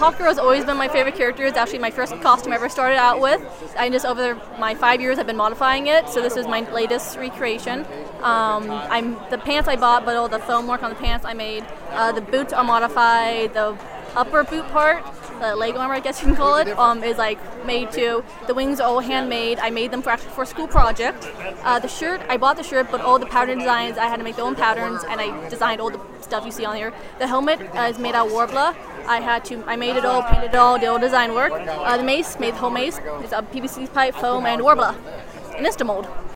Hawkgirl has always been my favorite character. It's actually my first costume I ever started out with. I just over my 5 years I've been modifying it, so this is my latest recreation. The pants I bought, but all the foam work on the pants I made. The boots are modified. The upper boot part, the leg armor I guess you can call it, is like made too. The wings are all handmade. I made them for a school project. The shirt, I bought the shirt, but all the pattern designs I had to make their own patterns, and I designed all the stuff you see on here. The helmet is made out of Warbler. I made it all, painted it all, did all design work. The mace, made the whole mace. It's a PVC pipe, foam, and Warbler. An Instamold.